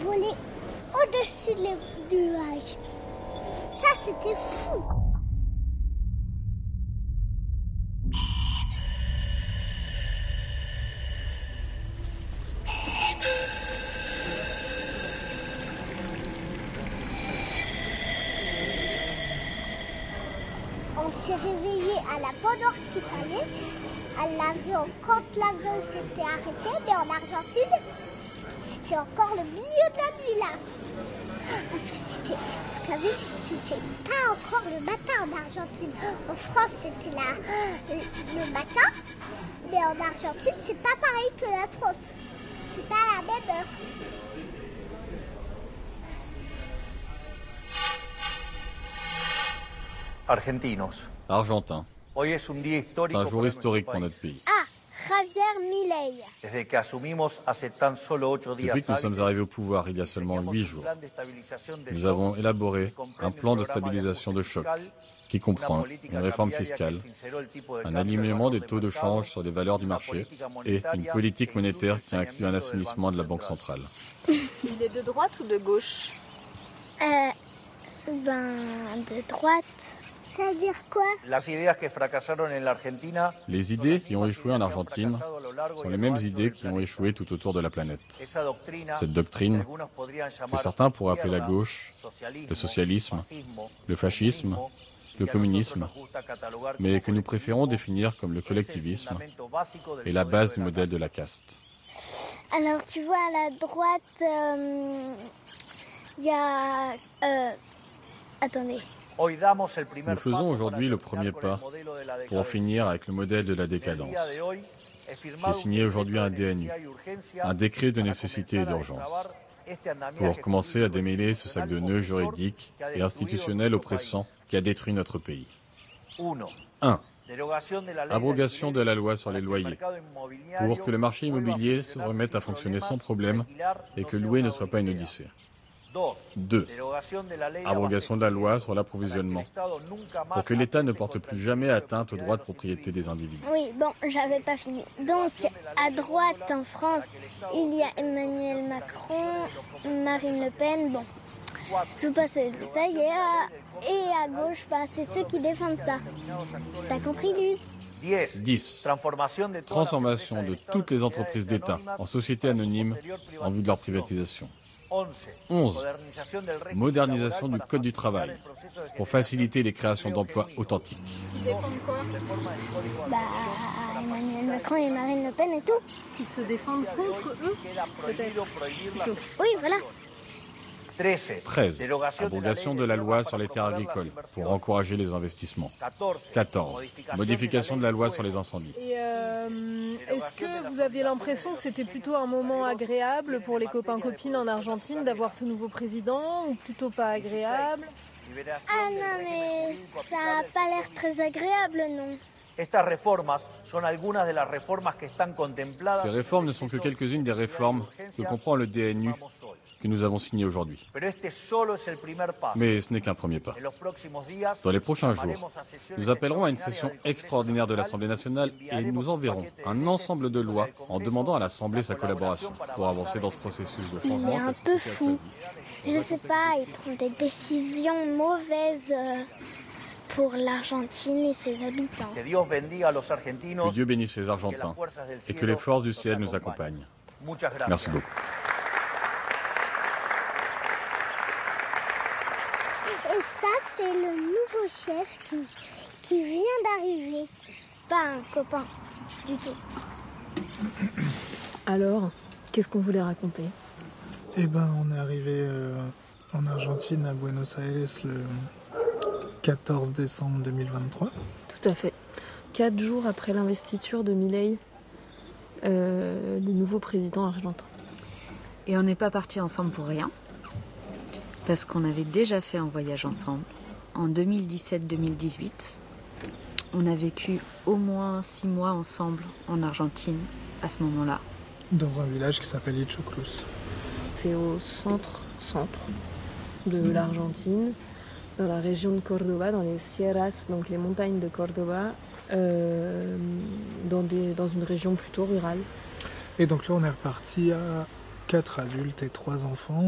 volé au-dessus des nuages. Ça, c'était fou. On s'est réveillé à la bonne heure qu'il fallait. Quand l'avion s'était arrêté, mais en Argentine, c'était encore le milieu de la nuit là. Parce que vous savez, c'était pas encore le matin en Argentine. En France, c'était le matin, mais en Argentine, c'est pas pareil que la France. C'est pas la même heure. Argentinos. Argentin. C'est un jour historique pour notre pays. Ah, Javier Milei. Depuis que nous sommes arrivés au pouvoir il y a seulement 8 jours, nous avons élaboré un plan de stabilisation de choc qui comprend une réforme fiscale, un alignement des taux de change sur les valeurs du marché et une politique monétaire qui inclut un assainissement de la Banque centrale. Il est de droite ou de gauche? De droite. Ça veut dire quoi? Les idées qui ont échoué en Argentine sont les mêmes idées qui ont échoué tout autour de la planète. Cette doctrine, que certains pourraient appeler la gauche, le socialisme, le fascisme, le communisme, mais que nous préférons définir comme le collectivisme, est la base du modèle de la caste. Alors tu vois, à la droite, il y a... attendez. Nous faisons aujourd'hui le premier pas pour en finir avec le modèle de la décadence. J'ai signé aujourd'hui un DNU, un décret de nécessité et d'urgence, pour commencer à démêler ce sac de nœuds juridiques et institutionnels oppressants qui a détruit notre pays. 1. Abrogation de la loi sur les loyers, pour que le marché immobilier se remette à fonctionner sans problème et que louer ne soit pas une odyssée. 2. Abrogation de la loi sur l'approvisionnement, pour que l'État ne porte plus jamais atteinte aux droits de propriété des individus. Oui, bon, j'avais pas fini. Donc, à droite en France, il y a Emmanuel Macron, Marine Le Pen, bon, je vous passe les détails, et à gauche, c'est ceux qui défendent ça. T'as compris, Luce? 10. Transformation de toutes les entreprises d'État en sociétés anonymes en vue de leur privatisation. 11. Modernisation du Code du travail pour faciliter les créations d'emplois authentiques. Ils défendent quoi? Emmanuel Macron et Marine Le Pen et tout. Ils se défendent contre eux, peut-être? Oui, voilà. 13. Abrogation de la loi sur les terres agricoles pour encourager les investissements. 14. Modification de la loi sur les incendies. Et est-ce que vous aviez l'impression que c'était plutôt un moment agréable pour les copains-copines en Argentine d'avoir ce nouveau président, ou plutôt pas agréable? Ah non, mais ça n'a pas l'air très agréable, non. Ces réformes ne sont que quelques-unes des réformes que comprend le DNU que nous avons signé aujourd'hui. Mais ce n'est qu'un premier pas. Dans les prochains jours, nous appellerons à une session extraordinaire de l'Assemblée nationale et nous enverrons un ensemble de lois en demandant à l'Assemblée sa collaboration pour avancer dans ce processus de changement. Il est un peu fou. Je sais pas, il prend des décisions mauvaises pour l'Argentine et ses habitants. Que Dieu bénisse les Argentins et que les forces du ciel nous accompagnent. Merci beaucoup. Et ça, c'est le nouveau chef qui vient d'arriver. Pas un copain du tout. Alors, qu'est-ce qu'on voulait raconter? On est arrivé en Argentine, à Buenos Aires, le 14 décembre 2023. Tout à fait. 4 jours après l'investiture de Milei, le nouveau président argentin. Et on n'est pas partis ensemble pour rien, parce qu'on avait déjà fait un voyage ensemble. En 2017-2018, on a vécu au moins 6 mois ensemble en Argentine, à ce moment-là. Dans un village qui s'appelle Ichuclus. C'est au centre de l'Argentine, dans la région de Cordoba, dans les Sierras, donc les montagnes de Cordoba, dans une région plutôt rurale. Et donc là, on est reparti à 4 adultes et 3 enfants.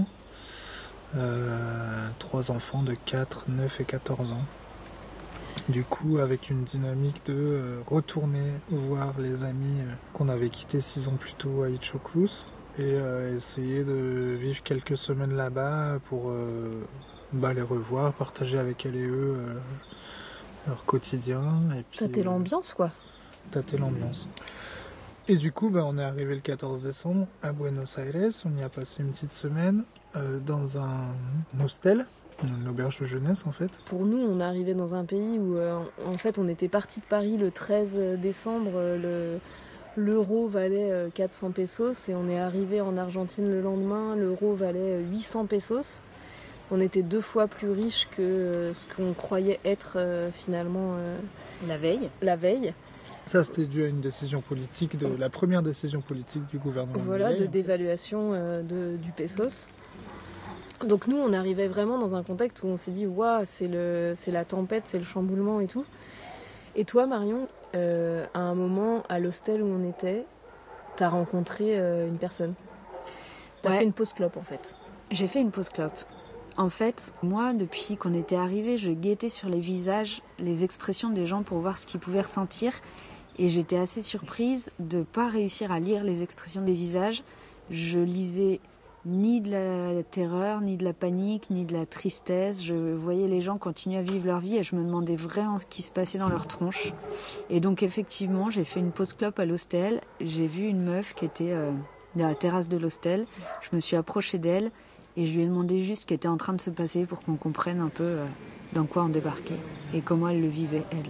3 enfants de 4, 9 et 14 ans. Du coup, avec une dynamique de retourner voir les amis qu'on avait quittés 6 ans plus tôt à Ichoclus et essayer de vivre quelques semaines là-bas pour les revoir, partager avec elles et eux leur quotidien. Et puis, tâter l'ambiance, quoi. Tâter l'ambiance. Et du coup, on est arrivé le 14 décembre à Buenos Aires. On y a passé une petite semaine dans un hostel, une auberge de jeunesse en fait. Pour nous, on est arrivé dans un pays où en fait on était parti de Paris le 13 décembre, l'euro valait 400 pesos et on est arrivé en Argentine le lendemain, l'euro valait 800 pesos. On était 2 fois plus riches que ce qu'on croyait être finalement la veille. Ça, c'était dû à une décision politique, la première décision politique du gouvernement. Voilà, de dévaluation du pesos. Donc nous, on arrivait vraiment dans un contexte où on s'est dit « Waouh, c'est la tempête, c'est le chamboulement et tout ». Et toi, Marion, à un moment, à l'hostel où on était, t'as rencontré une personne. T'as fait une pause clope, en fait. J'ai fait une pause clope. En fait, moi, depuis qu'on était arrivés, je guettais sur les visages les expressions des gens pour voir ce qu'ils pouvaient ressentir. Et j'étais assez surprise de ne pas réussir à lire les expressions des visages. Je lisais ni de la terreur, ni de la panique, ni de la tristesse. Je voyais les gens continuer à vivre leur vie et je me demandais vraiment ce qui se passait dans leur tronche. Et donc effectivement, j'ai fait une pause clope à l'hostel. J'ai vu une meuf qui était à la terrasse de l'hostel. Je me suis approchée d'elle et je lui ai demandé juste ce qui était en train de se passer pour qu'on comprenne un peu dans quoi on débarquait et comment elle le vivait, elle.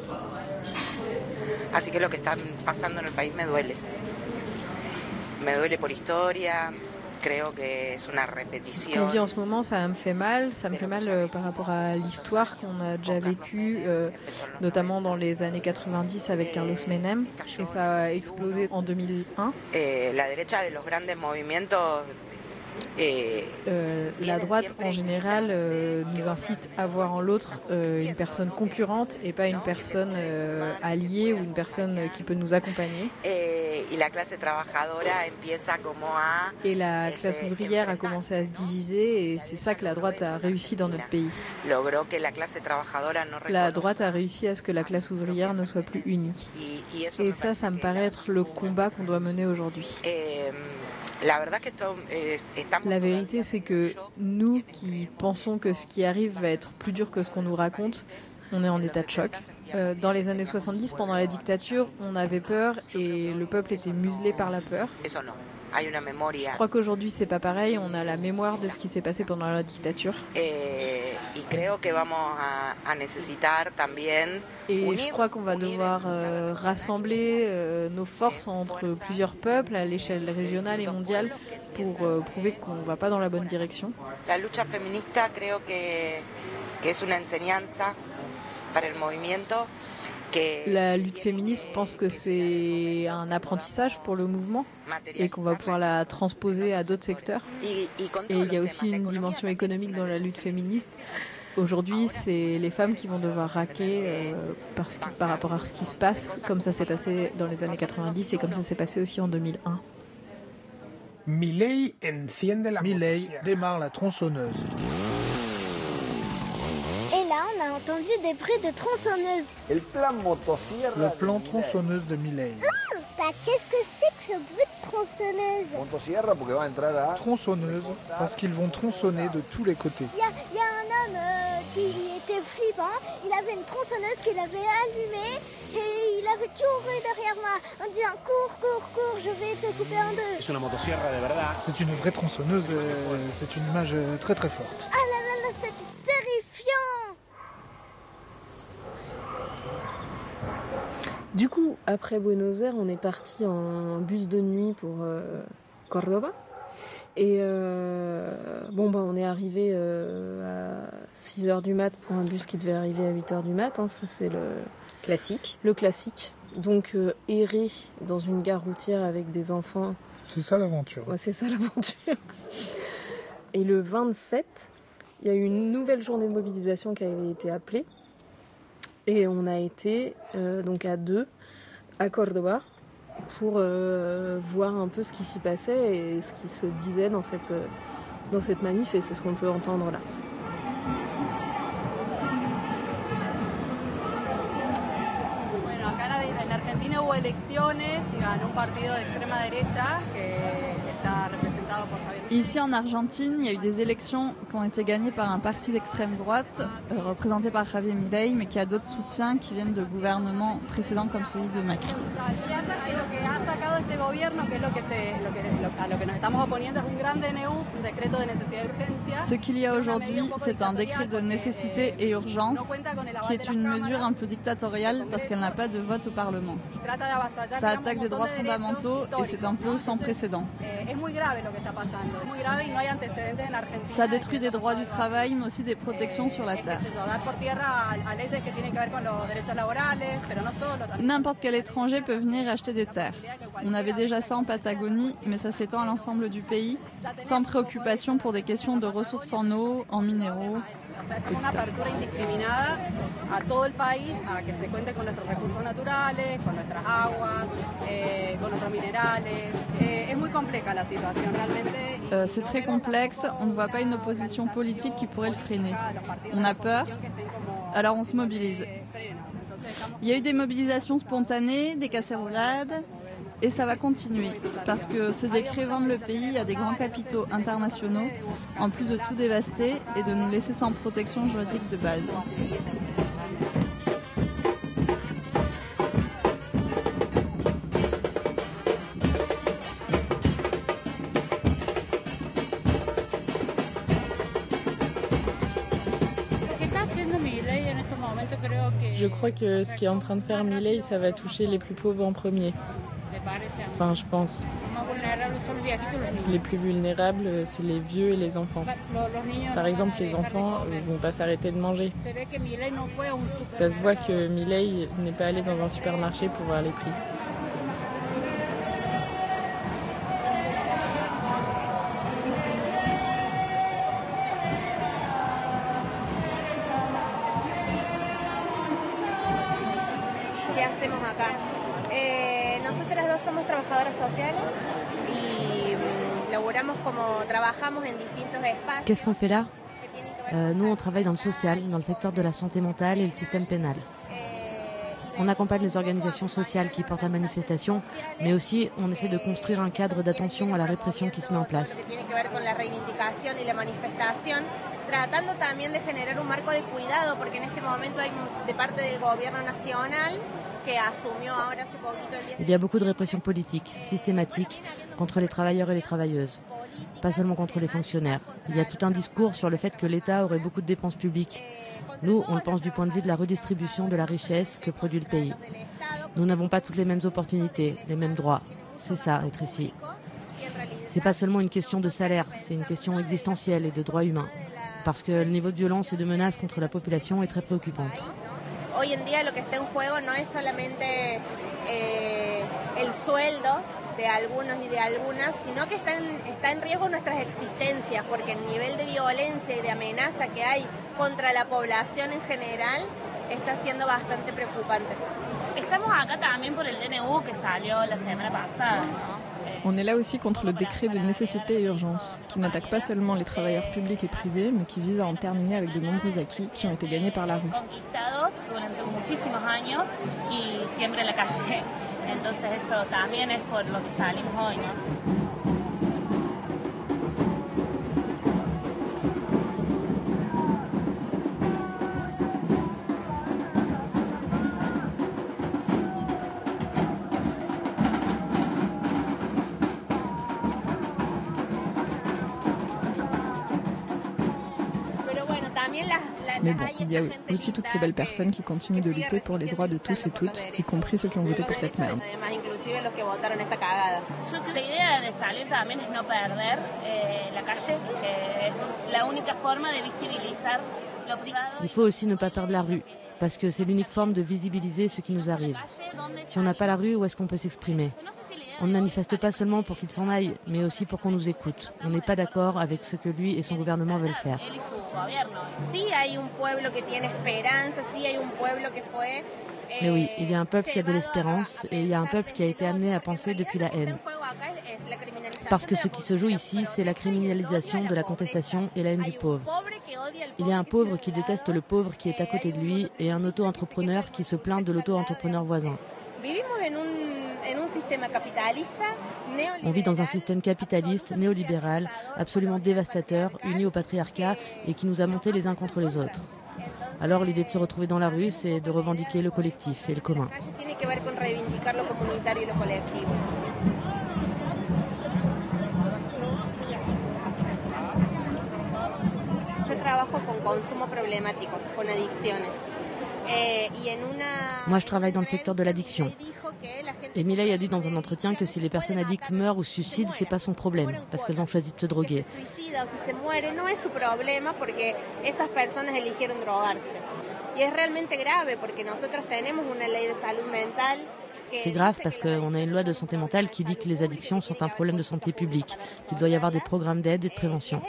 Así que lo que está pasando en el país me duele. Me duele por historia, creo que es una repetición. Ce qu'on vit en ce moment, ça me fait mal. Ça me fait mal par rapport à l'histoire qu'on a déjà vécue, notamment dans les années 90 avec Carlos Menem. Et ça a explosé en 2001. La derecha de los grandes movimientos. La droite en général nous incite à voir en l'autre une personne concurrente et pas une personne alliée ou une personne qui peut nous accompagner. Et la classe ouvrière a commencé à se diviser et c'est ça que la droite a réussi dans notre pays. La droite a réussi à ce que la classe ouvrière ne soit plus unie. Et ça me paraît être le combat qu'on doit mener aujourd'hui. La vérité, c'est que nous qui pensons que ce qui arrive va être plus dur que ce qu'on nous raconte, on est en état de choc. Dans les années 70, pendant la dictature, on avait peur et le peuple était muselé par la peur. Je crois qu'aujourd'hui, c'est pas pareil. On a la mémoire de ce qui s'est passé pendant la dictature. Et je crois qu'on va devoir rassembler nos forces entre plusieurs peuples à l'échelle régionale et mondiale pour prouver qu'on ne va pas dans la bonne direction. La lucha feminista creo que es una enseñanza para el movimiento. La lutte féministe pense que c'est un apprentissage pour le mouvement et qu'on va pouvoir la transposer à d'autres secteurs. Et il y a aussi une dimension économique dans la lutte féministe. Aujourd'hui, c'est les femmes qui vont devoir raquer par rapport à ce qui se passe, comme ça s'est passé dans les années 90 et comme ça s'est passé aussi en 2001. Milei démarre la tronçonneuse. Et là, on a entendu des bruits de tronçonneuse. Le plan tronçonneuse de Milei. Qu'est-ce que c'est que ce bruit de tronçonneuse? Tronçonneuse, parce qu'ils vont tronçonner de tous les côtés. Il y a un homme qui était flippant. Il avait une tronçonneuse qu'il avait allumée et il avait couru derrière moi en disant cours, je vais te couper en deux. C'est une vraie tronçonneuse, c'est une image très très forte. Ah là, c'était terrifiant. Du coup, après Buenos Aires, on est parti en bus de nuit pour Cordoba. Et on est arrivé à 6h du mat pour un bus qui devait arriver à 8h du mat. Ça, c'est le classique. Le classique. Donc, errer dans une gare routière avec des enfants. C'est ça l'aventure. Ouais, c'est ça l'aventure. Et le 27, il y a eu une nouvelle journée de mobilisation qui avait été appelée. Et on a été donc à 2 à Cordoba pour voir un peu ce qui s'y passait et ce qui se disait dans cette manif, et c'est ce qu'on peut entendre là. En Argentina hubo elecciones y ganó un partido de extrema derecha que está representado por Javier. Ici en Argentine, il y a eu des élections qui ont été gagnées par un parti d'extrême droite représenté par Javier Milei, mais qui a d'autres soutiens qui viennent de gouvernements précédents comme celui de Macri. Ce qu'il y a aujourd'hui, c'est un décret de nécessité et urgence qui est une mesure un peu dictatoriale parce qu'elle n'a pas de vote au Parlement. Ça attaque des droits fondamentaux et c'est un peu sans précédent. Ça détruit des droits du travail, mais aussi des protections sur la terre. N'importe quel étranger peut venir acheter des terres. On avait déjà ça en Patagonie, mais ça s'étend à l'ensemble du pays, sans préoccupation pour des questions de ressources en eau, en minéraux, etc. C'est très complexe, on ne voit pas une opposition politique qui pourrait le freiner. On a peur, alors on se mobilise. Il y a eu des mobilisations spontanées, des casserolades, et ça va continuer, parce que ce décret vend le pays à des grands capitaux internationaux, en plus de tout dévaster et de nous laisser sans protection juridique de base. Je crois que ce qui est en train de faire Milei, ça va toucher les plus pauvres en premier. Enfin, je pense. Les plus vulnérables, c'est les vieux et les enfants. Par exemple, les enfants ne vont pas s'arrêter de manger. Ça se voit que Milei n'est pas allé dans un supermarché pour voir les prix. Nosotras dos somos trabajadoras sociales y laboramos como trabajamos en distintos espacios. Qu'est-ce qu'on fait là? Nous, on travaille dans le social, dans le secteur de la santé mentale et le système pénal. On accompagne les organisations sociales qui portent la manifestation, mais aussi on essaie de construire un cadre d'attention à la répression qui se met en place. Tratando también de generar un marco de cuidado, porque en este momento hay de parte del gobierno nacional que asumió ahora hace poquito el día. Il y a beaucoup de répression politique, systématique, contre les travailleurs et les travailleuses. Pas seulement contre les fonctionnaires. Il y a tout un discours sur le fait que l'État aurait beaucoup de dépenses publiques. Nous, on le pense du point de vue de la redistribution de la richesse que produit le pays. Nous n'avons pas toutes les mêmes opportunités, les mêmes droits. C'est ça, être ici. C'est pas seulement une question de salaire, c'est une question existentielle et de droits humains. Parce que le niveau de violence et de menaces contre la population est très préoccupante. Hoy en día lo que está en juego no es solamente el sueldo de algunos y de algunas, sino que está en riesgo nuestras existencias, porque el nivel de violencia y de amenaza que hay contra la población en general está siendo bastante preocupante. Estamos acá también por el DNU que salió la semana pasada, ¿no? On est là aussi contre le décret de nécessité et urgence, qui n'attaque pas seulement les travailleurs publics et privés, mais qui vise à en terminer avec de nombreux acquis qui ont été gagnés par la rue. Mais bon, il y a aussi toutes ces belles personnes qui continuent de lutter pour les droits de tous et toutes, y compris ceux qui ont voté pour cette merde. Il faut aussi ne pas perdre la rue, parce que c'est l'unique forme de visibiliser ce qui nous arrive. Si on n'a pas la rue, où est-ce qu'on peut s'exprimer? On ne manifeste pas seulement pour qu'il s'en aille, mais aussi pour qu'on nous écoute. On n'est pas d'accord avec ce que lui et son gouvernement veulent faire. Sí hay un pueblo que tiene esperanza, sí hay un pueblo que fue Mais oui, il y a un peuple qui a de l'espérance et il y a un peuple qui a été amené à penser depuis la haine. Parce que ce qui se joue ici, c'est la criminalisation de la contestation et la haine du pauvre. Il y a un pauvre qui déteste le pauvre qui est à côté de lui et un auto-entrepreneur qui se plaint de l'auto-entrepreneur voisin. On vit dans un système capitaliste, néolibéral, absolument dévastateur, uni au patriarcat et qui nous a montés les uns contre les autres. Alors l'idée de se retrouver dans la rue, c'est de revendiquer le collectif et le commun. Moi, je travaille dans le secteur de l'addiction. Et Milei a dit dans un entretien que si les personnes addictes meurent ou se suicident, c'est pas son problème, parce qu'elles ont choisi de se droguer. C'est grave parce qu'on a une loi de santé mentale qui dit que les addictions sont un problème de santé publique, qu'il doit y avoir des programmes d'aide et de prévention.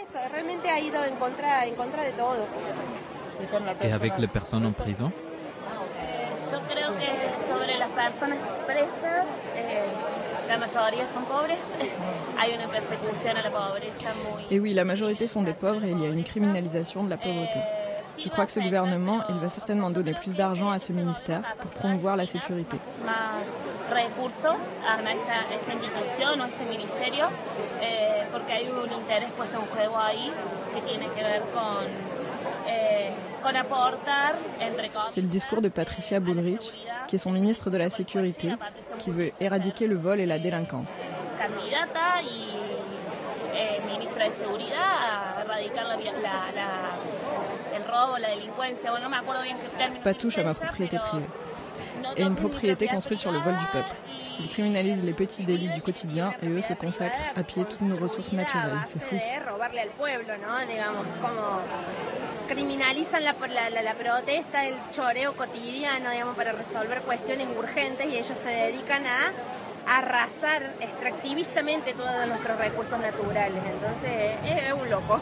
Et avec les personnes en prison? Yo creo que sobre las personas presas, la mayoría son pobres. Hay una persecución a la pobreza muy... Et oui, la majorité sont des pauvres et il y a une criminalisation de la pauvreté. Je crois que ce gouvernement, il va certainement donner plus d'argent à ce ministère pour promouvoir la sécurité. Más recursos a esa institución o ese ministerio, porque hay un interés puesto en juego ahí que tiene que ver con apportar entre... C'est le discours de Patricia Bullrich, qui est son ministre de la Sécurité, qui veut éradiquer le vol et la délinquance. Candidata y ministra de Seguridad a erradicar el robo, la delincuencia, bueno, no me acuerdo bien qué término. Pas touche à ma propriété privée. Et une propriété construite sur le vol du peuple. Ils criminalisent les petits délits du quotidien et eux se consacrent à piller toutes nos ressources naturelles. C'est fou. Criminalizan la protesta, el choreo cotidiano, digamos, para resolver cuestiones urgentes y ellos se dedican a arrasar extractivistamente todos nuestros recursos naturales. Entonces, es un loco.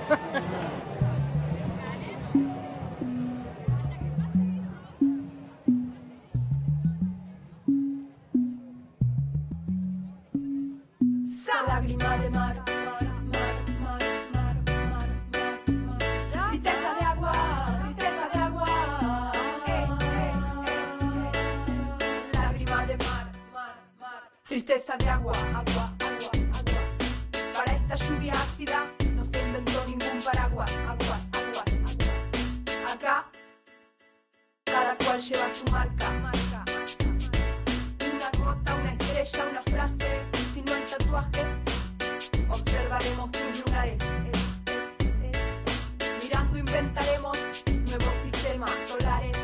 Lágrima de mar, tristeza de agua, lágrima de mar, tristeza de agua, agua. Para esta lluvia ácida no se inventó ningún paraguas, aguas. Acá cada cual lleva su marca. Una gota, una estrella, una frase. Si no hay tatuajes, observaremos tus lunares. Mirando inventaremos nuevos sistemas solares.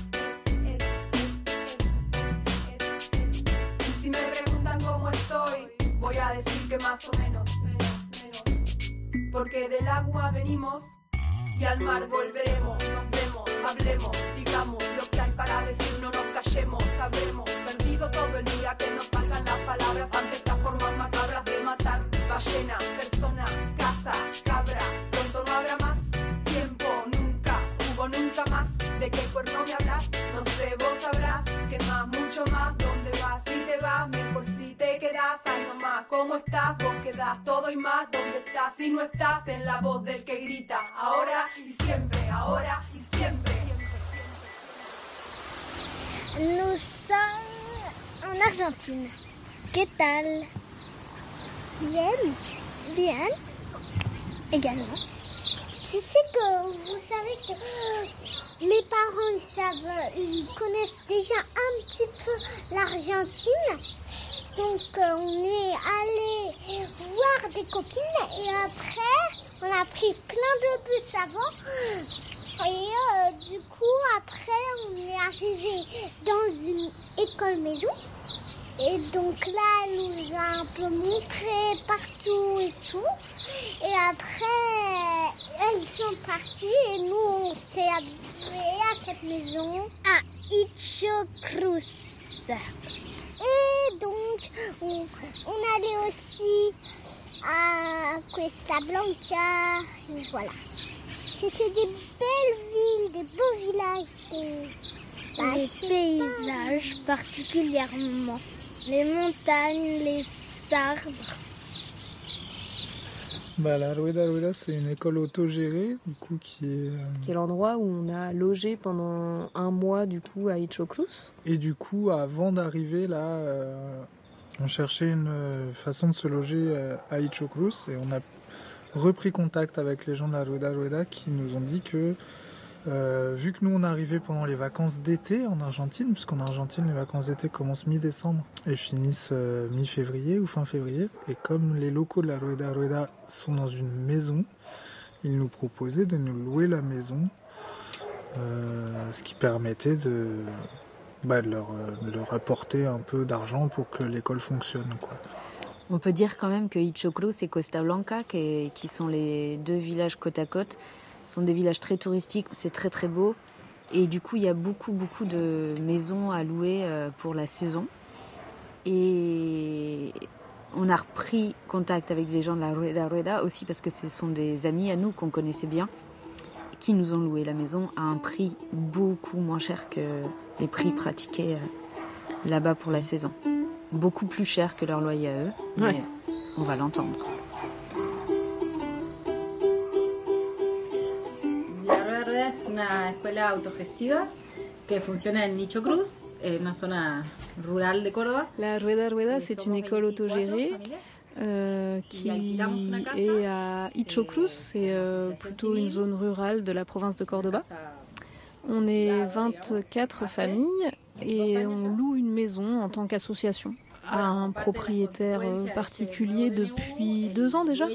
Y si me preguntan cómo estoy, voy a decir que más o menos. Porque del agua venimos y al mar volveremos. Nos vemos, hablemos, digamos lo que hay para decir, no nos callemos. Habremos perdido todo el día que nos salgan las palabras ante estas formas macabras de matar ballenas, personas, casas, cabras. Pronto no habrá más tiempo, nunca hubo nunca más. ¿De qué cuerno me hablas? No sé, vos sabrás que más, mucho más. ¿Dónde vas? Si te vas, mejor si te quedas. Ay, no más, ¿cómo estás? Vos quedás todo y más. ¿Dónde estás? Si no estás en la voz del que grita. Ahora y siempre, ahora y siempre. Nous sommes en Argentine. ¿Qué tal? Bien. Également. Tu sais que vous savez que mes parents ils connaissent déjà un petit peu l'Argentine. Donc on est allé voir des copines et après on a pris plein de bus avant. Et du coup après on est arrivé dans une école maison. Et donc là, elle nous a un peu montré partout et tout. Et après, elles sont parties et nous, on s'est habitués à cette maison à Ichocruz. Et donc, on allait aussi à Cuesta Blanca. Et voilà. C'était des belles villes, des beaux villages. Les paysages particulièrement. Les montagnes, les arbres. La Rueda, c'est une école autogérée, du coup, qui est l'endroit où on a logé pendant un mois, du coup, à Ichoclus. Et du coup, avant d'arriver là, on cherchait une façon de se loger à Ichoclus et on a repris contact avec les gens de la Rueda qui nous ont dit que vu que nous on arrivait pendant les vacances d'été en Argentine, puisqu'en Argentine les vacances d'été commencent mi-décembre et finissent mi-février ou fin février, et comme les locaux de la Rueda sont dans une maison, ils nous proposaient de nous louer la maison, ce qui permettait de leur apporter un peu d'argent pour que l'école fonctionne, quoi. On peut dire quand même que Ichoclus et Costa Blanca, qui sont les deux villages côte à côte, sont des villages très touristiques, c'est très très beau. Et du coup, il y a beaucoup de maisons à louer pour la saison. Et on a repris contact avec les gens de la Rueda aussi parce que ce sont des amis à nous qu'on connaissait bien, qui nous ont loué la maison à un prix beaucoup moins cher que les prix pratiqués là-bas pour la saison. Beaucoup plus cher que leur loyer à eux, mais on va l'entendre. La Rueda es una escuela autogestiva que funciona en Ichoclus, una zona rural de Córdoba. La Rueda, c'est une école autogérée qui est à Ichoclus, c'est plutôt une zone rurale de la province de Córdoba. On est 24 familles et on loue une maison en tant qu'association à un propriétaire particulier depuis 2 ans déjà.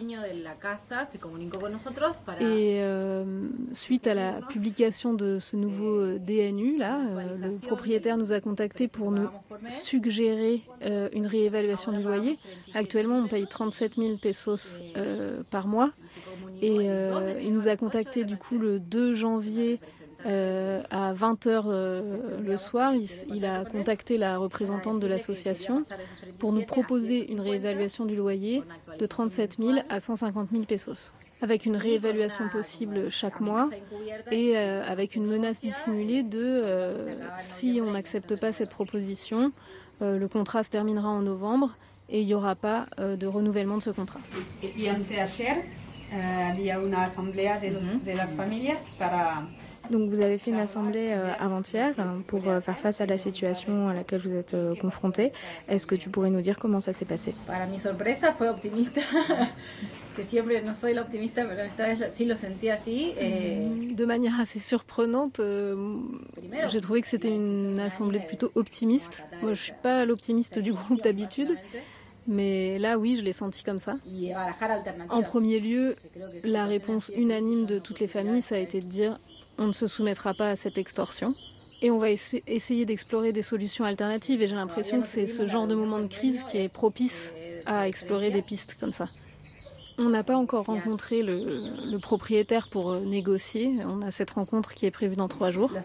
Et suite à la publication de ce nouveau DNU, le propriétaire nous a contactés pour nous suggérer une réévaluation du loyer. Actuellement, on paye 37 000 pesos par mois. Et il nous a contactés du coup le 2 janvier à 20h le soir. Il a contacté la représentante de l'association pour nous proposer une réévaluation du loyer de 37 000 à 150 000 pesos, avec une réévaluation possible chaque mois et avec une menace dissimulée de si on n'accepte pas cette proposition, le contrat se terminera en novembre et il n'y aura pas de renouvellement de ce contrat. Y anteayer había una asamblea de las familias para... Donc vous avez fait une assemblée avant-hier pour faire face à la situation à laquelle vous êtes confrontés. Est-ce que tu pourrais nous dire comment ça s'est passé? Para mi sorpresa fue optimista, que siempre no soy la optimista, pero esta vez sí lo sentí así. De manière assez surprenante, j'ai trouvé que c'était une assemblée plutôt optimiste. Moi je suis pas l'optimiste du groupe d'habitude. Mais là, oui, je l'ai senti comme ça. En premier lieu, la réponse unanime de toutes les familles, ça a été de dire on ne se soumettra pas à cette extorsion et on va essayer d'explorer des solutions alternatives. Et j'ai l'impression que c'est ce genre de moment de crise qui est propice à explorer des pistes comme ça. On n'a pas encore rencontré le propriétaire pour négocier. On a cette rencontre qui est prévue dans 3 jours.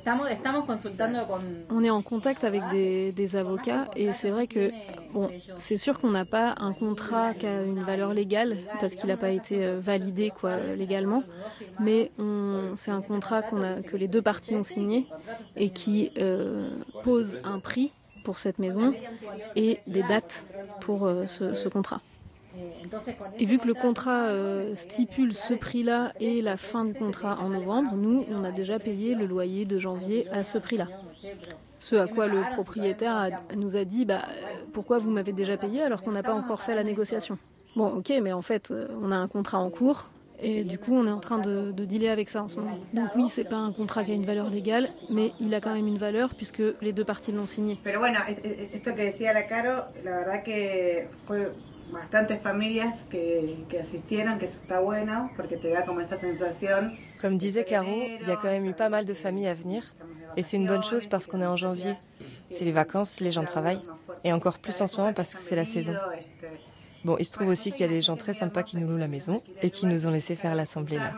On est en contact avec des avocats et c'est vrai que c'est sûr qu'on n'a pas un contrat qui a une valeur légale parce qu'il n'a pas été validé légalement, mais c'est un contrat que les 2 parties ont signé et qui pose un prix pour cette maison et des dates pour ce contrat. Et vu que le contrat stipule ce prix-là et la fin du contrat en novembre, nous, on a déjà payé le loyer de janvier à ce prix-là. Ce à quoi le propriétaire nous a dit pourquoi vous m'avez déjà payé alors qu'on n'a pas encore fait la négociation. Bon, ok, mais en fait, on a un contrat en cours et du coup, on est en train de dealer avec ça en ce moment. Donc oui, c'est pas un contrat qui a une valeur légale, mais il a quand même une valeur puisque les 2 parties l'ont signé. Pero bueno, esto que decía la Caro, la verdad que fue bastantes familias que asistieron, que eso está bueno, porque te da como esa sensación. Comme disait Caro, il y a quand même eu pas mal de familles à venir, et c'est une bonne chose parce qu'on est en janvier. C'est les vacances, les gens travaillent, et encore plus en ce moment parce que c'est la saison. Bon, il se trouve aussi qu'il y a des gens très sympas qui nous louent la maison et qui nous ont laissé faire l'assemblée là.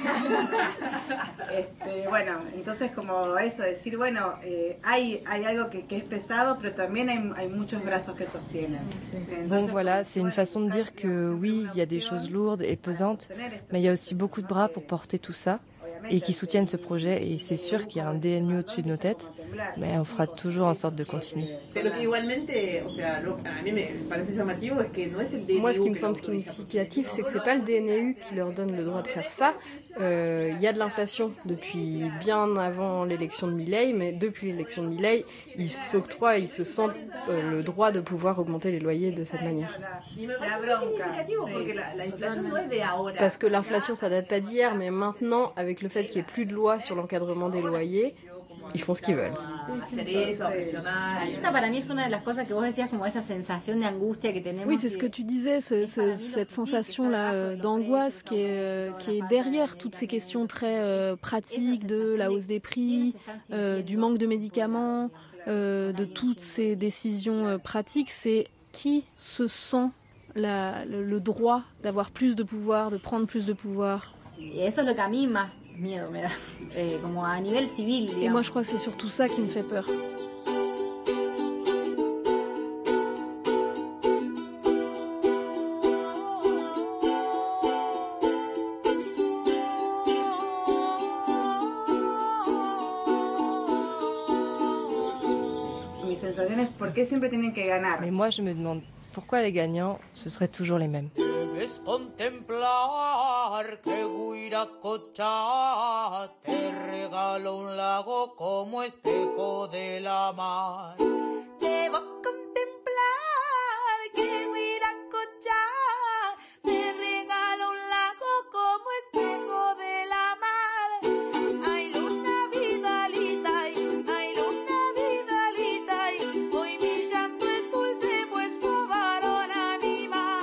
Bueno, entonces como eso, decir, bueno, hay algo que es pesado, pero también hay muchos brazos que sostienen. Bon, voilà, c'est une façon de dire que oui, il y a des choses lourdes et pesantes, mais il y a aussi beaucoup de bras pour porter tout ça. et qui soutiennent ce projet. Et c'est sûr qu'il y a un DNU au-dessus de nos têtes, mais on fera toujours en sorte de continuer. Moi, ce qui me semble significatif, c'est que c'est pas le DNU qui leur donne le droit de faire ça. Il y a de l'inflation depuis bien avant l'élection de Milei, mais depuis l'élection de Milei, ils s'octroient, ils se sentent le droit de pouvoir augmenter les loyers de cette manière. Parce que l'inflation, ça date pas d'hier, mais maintenant, avec le fait qu'il n'y ait plus de loi sur l'encadrement des loyers, ils font ce qu'ils veulent. Oui, c'est ce que tu disais, cette sensation-là d'angoisse qui est derrière toutes ces questions très pratiques de la hausse des prix, du manque de médicaments, de toutes ces décisions pratiques. C'est qui se sent le droit d'avoir plus de pouvoir, de prendre plus de pouvoir. Et moi, je crois que c'est surtout ça qui me fait peur. Mais moi, je me demande pourquoi les gagnants, ce seraient toujours les mêmes. Contemplar que Huiracocha te regalo un lago como espejo de la mar. Te va a contemplar que Huiracocha te regalo un lago como espejo de la mar. Ay, luna vidalita, ay, luna vidalita, hoy mi llanto es dulce pues probaron a mi mar.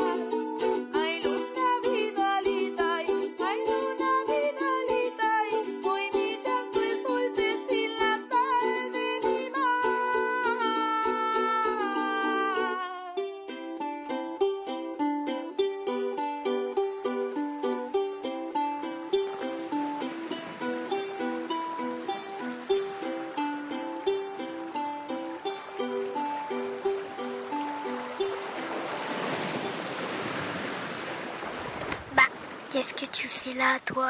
Qu'est-ce que tu fais là, toi?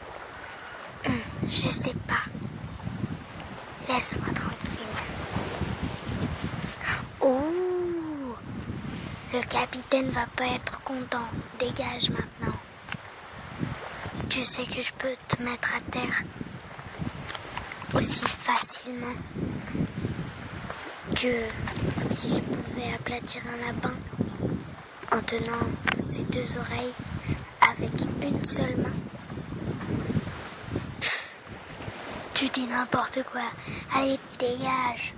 Je sais pas. Laisse-moi tranquille. Oh! Le capitaine va pas être content. Dégage maintenant. Tu sais que je peux te mettre à terre aussi facilement que si je pouvais aplatir un lapin en tenant ses deux oreilles avec une seule main. Pff, tu dis n'importe quoi. Allez, dégage.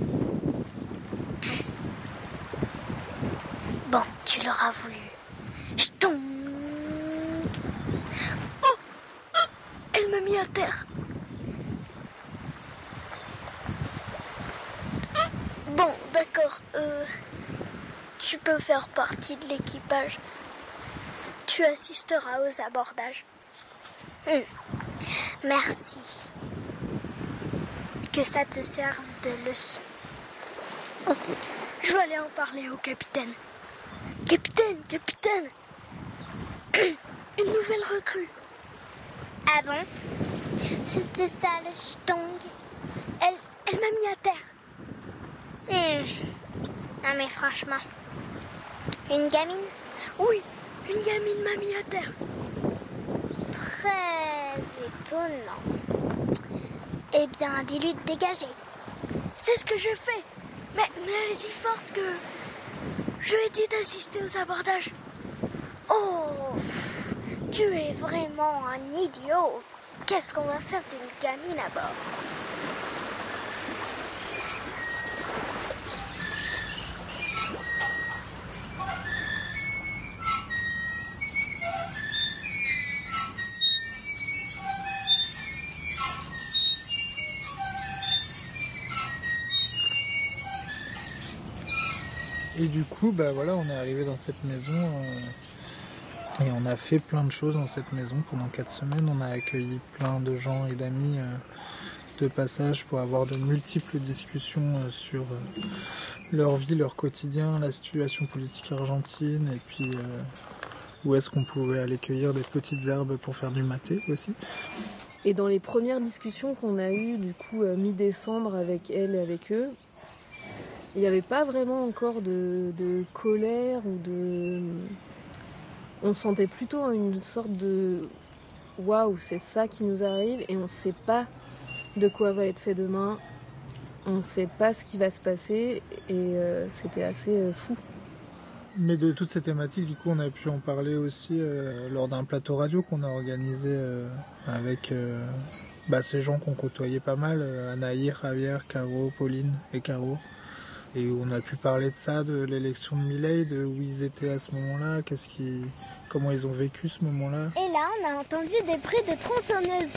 Bon, tu l'auras voulu. Ch'tonk. Oh, oh, elle m'a mis à terre. Bon, d'accord. Tu peux faire partie de l'équipage. Tu assisteras aux abordages. Merci. Que ça te serve de leçon. Je vais aller en parler au capitaine. Capitaine, capitaine. Une nouvelle recrue. Ah bon? C'était ça le ch'tong. Elle m'a mis à terre. Non mais franchement. Une gamine? Oui. Une gamine m'a mis à terre. Très étonnant. Eh bien, dis-lui de dégager. C'est ce que je fais. Mais elle est si forte que je lui ai dit d'assister aux abordages. Oh, tu es vraiment un idiot. Qu'est-ce qu'on va faire d'une gamine à bord? Et du coup, bah voilà, on est arrivé dans cette maison et on a fait plein de choses dans cette maison pendant 4 semaines. On a accueilli plein de gens et d'amis de passage pour avoir de multiples discussions sur leur vie, leur quotidien, la situation politique argentine et puis où est-ce qu'on pouvait aller cueillir des petites herbes pour faire du maté aussi. Et dans les premières discussions qu'on a eues, du coup, mi-décembre avec elle et avec eux, il n'y avait pas vraiment encore de colère ou de... On sentait plutôt une sorte de « waouh, c'est ça qui nous arrive et on ne sait pas de quoi va être fait demain, on ne sait pas ce qui va se passer » et c'était assez fou. Mais de toutes ces thématiques, du coup, on a pu en parler aussi lors d'un plateau radio qu'on a organisé avec ces gens qu'on côtoyait pas mal, Anaïr, Javier, Caro, Pauline et Caro. Et où on a pu parler de ça, de l'élection de Milei, de où ils étaient à ce moment-là, comment ils ont vécu ce moment-là. Et là, on a entendu des bruits de tronçonneuses.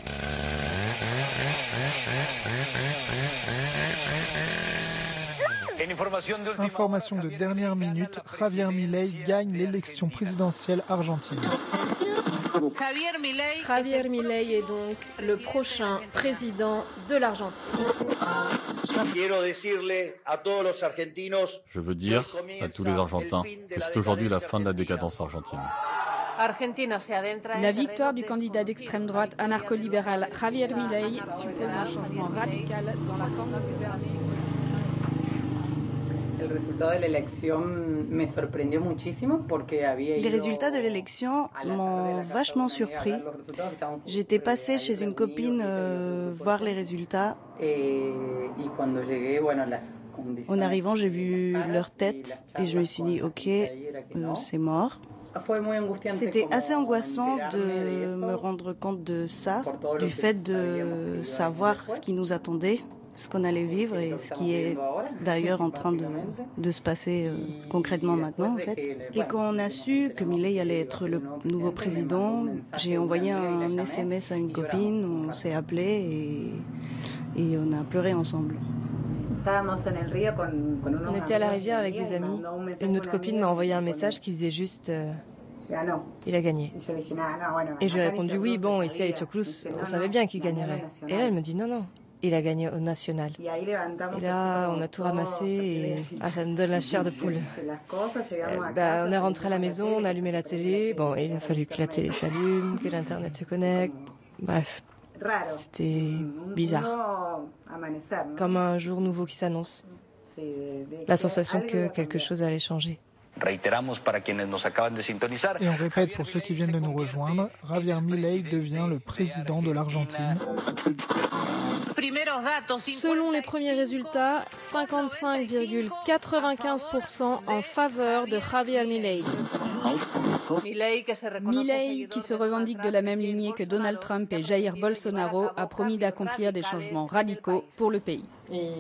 Information de dernière minute, Javier Milei gagne l'élection présidentielle argentine. Javier Milei est donc le prochain président de l'Argentine. Je veux dire à tous les Argentins que c'est aujourd'hui la fin de la décadence argentine. La victoire du candidat d'extrême droite anarcho-libéral Javier Milei suppose un changement radical dans la forme de gouverner. Les résultats de l'élection m'ont vachement surpris. J'étais passée chez une copine voir les résultats. En arrivant, j'ai vu leur tête et je me suis dit, ok, c'est mort. C'était assez angoissant de me rendre compte de ça, du fait de savoir ce qui nous attendait, ce qu'on allait vivre et ce qui est d'ailleurs en train de se passer concrètement maintenant en fait. Et quand on a su que Milei allait être le nouveau président, j'ai envoyé un SMS à une copine, on s'est appelé et on a pleuré ensemble. On était à la rivière avec des amis et notre copine m'a envoyé un message qui disait juste il a gagné. Et je lui ai répondu oui, bon, ici à Ichoclus, on savait bien qu'il gagnerait. Et là, elle me dit non, il a gagné au national. Et là, on a tout ramassé et ça me donne la chair de poule. On est rentré à la maison, on a allumé la télé. Bon, il a fallu que la télé s'allume, que l'internet se connecte. Bref, c'était bizarre. Comme un jour nouveau qui s'annonce. La sensation que quelque chose allait changer. Et on répète pour ceux qui viennent de nous rejoindre, Javier Milei devient le président de l'Argentine. Selon les premiers résultats, 55,95% en faveur de Javier Milei. Milei, qui se revendique de la même lignée que Donald Trump et Jair Bolsonaro, a promis d'accomplir des changements radicaux pour le pays.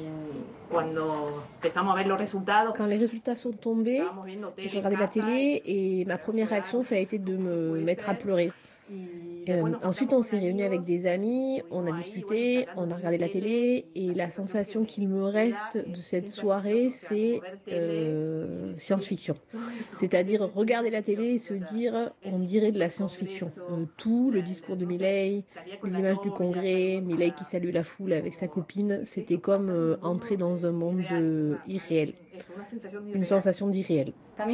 Quand les résultats sont tombés, j'ai regardé la télé et ma première réaction, ça a été de me mettre à pleurer. Ensuite, on s'est réunis avec des amis, on a discuté, on a regardé la télé et la sensation qu'il me reste de cette soirée, c'est science-fiction. C'est-à-dire regarder la télé et se dire, on dirait de la science-fiction. Tout, le discours de Milei, les images du congrès, Milei qui salue la foule avec sa copine, c'était comme entrer dans un monde irréel. Une sensation d'irréel.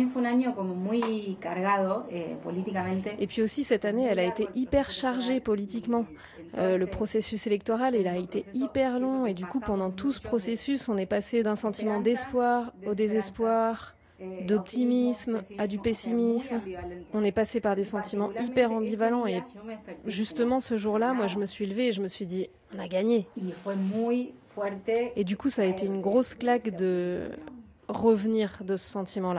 Et puis aussi cette année, elle a été hyper chargée politiquement. Le processus électoral, il a été hyper long et du coup pendant tout ce processus, on est passé d'un sentiment d'espoir au désespoir, d'optimisme à du pessimisme. On est passé par des sentiments hyper ambivalents et justement ce jour-là, moi je me suis levée et je me suis dit, on a gagné. Et du coup ça a été une grosse claque de revenir de ce sentiment-là.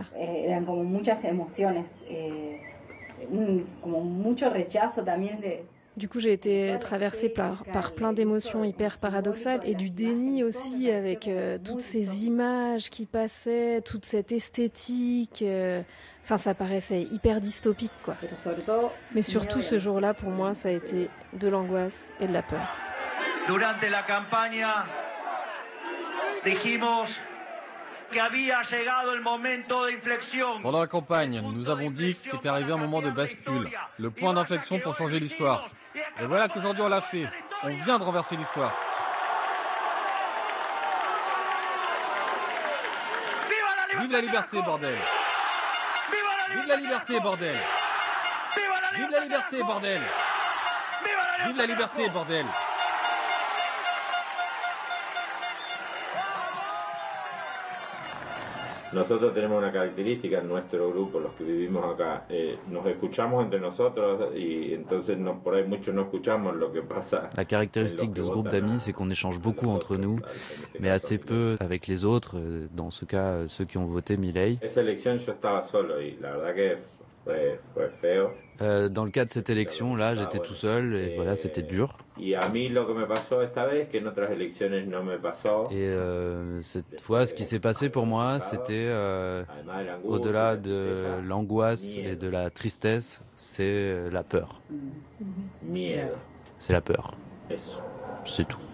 Du coup, j'ai été traversée par plein d'émotions hyper paradoxales et du déni aussi avec toutes ces images qui passaient, toute cette esthétique. Enfin, ça paraissait hyper dystopique, quoi. Mais surtout, ce jour-là, pour moi, ça a été de l'angoisse et de la peur. Durante la campaña, dijimos que había llegado el momento de inflexión. Pendant la campagne, nous avons dit qu'était arrivé un moment de bascule, le point d'inflexion pour changer l'histoire. Et voilà qu'aujourd'hui on l'a fait. On vient de renverser l'histoire. Vive la liberté, bordel! Vive la liberté, bordel! Vive la liberté, bordel! Vive la liberté, bordel! Nosotros tenemos una característica en nuestro grupo, los que vivimos acá, nos escuchamos entre nosotros y entonces por ahí muchos no escuchamos lo que pasa. La caractéristique de ce groupe d'amis, c'est qu'on échange beaucoup entre nous, mais assez peu avec les autres, dans ce cas ceux qui ont voté Milei. Esa elección yo estaba solo y la verdad que fue feo. Dans le cas de cette élection-là, j'étais tout seul et voilà, c'était dur. Y a mí lo que me pasó esta vez, que en otras elecciones no me pasó. Et cette fois, ce qui s'est passé pour moi, c'était au-delà de l'angoisse et de la tristesse, c'est la peur. C'est la peur. C'est tout.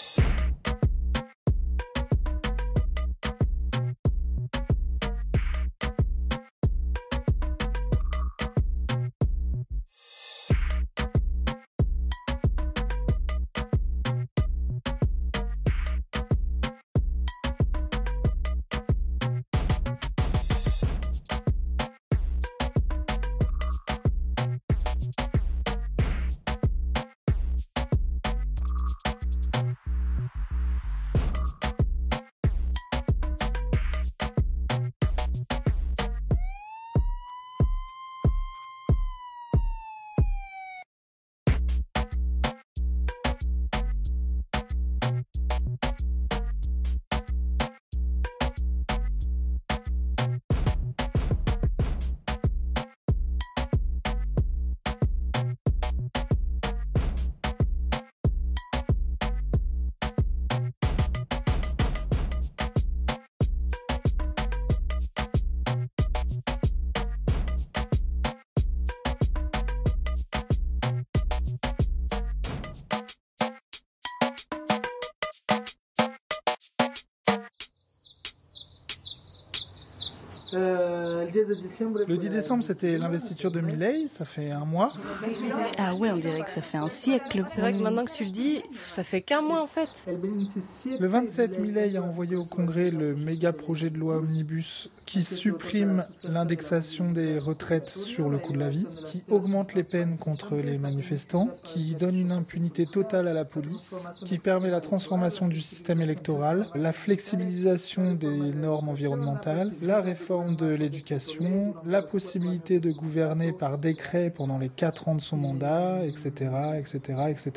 Le 10 décembre, c'était l'investiture de Milei, ça fait un mois. Ah ouais, on dirait que ça fait un siècle. C'est vrai que maintenant que tu le dis, ça fait qu'un mois en fait. Le 27, Milei a envoyé au Congrès le méga projet de loi Omnibus qui supprime l'indexation des retraites sur le coût de la vie, qui augmente les peines contre les manifestants, qui donne une impunité totale à la police, qui permet la transformation du système électoral, la flexibilisation des normes environnementales, la réforme de l'éducation, la possibilité de gouverner par décret pendant les 4 ans de son mandat, etc., etc., etc.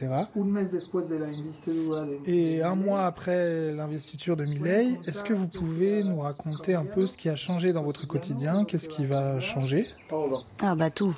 Et un mois après l'investiture de Milei, est-ce que vous pouvez nous raconter un peu ce qui a changé dans votre quotidien? Qu'est-ce qui va changer? Ah bah tout.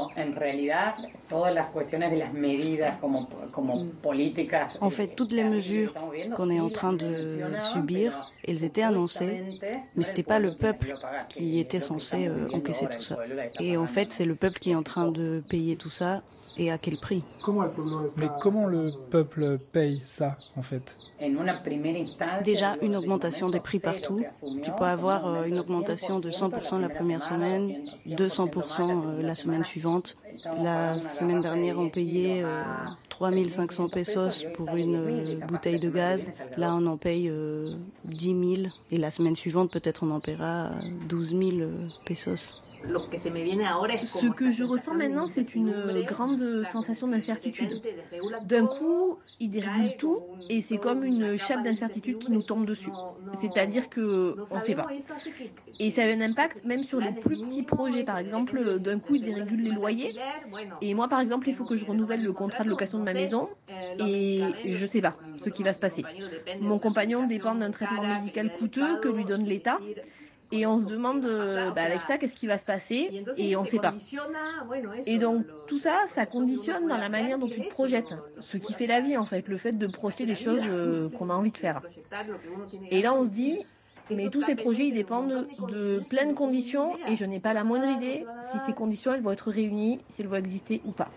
En fait, toutes les mesures qu'on est en train de subir, elles étaient annoncées, mais c'était pas le peuple qui était censé encaisser tout ça. Et en fait, c'est le peuple qui est en train de payer tout ça, et à quel prix? Mais comment le peuple paye ça, en fait? Déjà, une augmentation des prix partout. Tu peux avoir une augmentation de 100% la première semaine, 200% la semaine suivante. La semaine dernière, on payait 3500 pesos pour une bouteille de gaz. Là, on en paye 10 000. Et la semaine suivante, peut-être on en paiera 12 000 pesos. Ce que je ressens maintenant, c'est une grande sensation d'incertitude. D'un coup, ils dérégulent tout et c'est comme une chape d'incertitude qui nous tombe dessus. C'est-à-dire qu'on ne sait pas. Et ça a un impact même sur les plus petits projets. Par exemple, d'un coup, ils dérégulent les loyers. Et moi, par exemple, il faut que je renouvelle le contrat de location de ma maison et je ne sais pas ce qui va se passer. Mon compagnon dépend d'un traitement médical coûteux que lui donne l'État. Et on se demande, avec ça, qu'est-ce qui va se passer? Et on ne sait pas. Et donc, tout ça, ça conditionne dans la manière dont tu te projettes. Ce qui fait la vie, en fait. Le fait de projeter des choses qu'on a envie de faire. Et là, on se dit, mais tous ces projets, ils dépendent de plein de conditions. Et je n'ai pas la moindre idée si ces conditions, elles vont être réunies, si elles vont exister ou pas.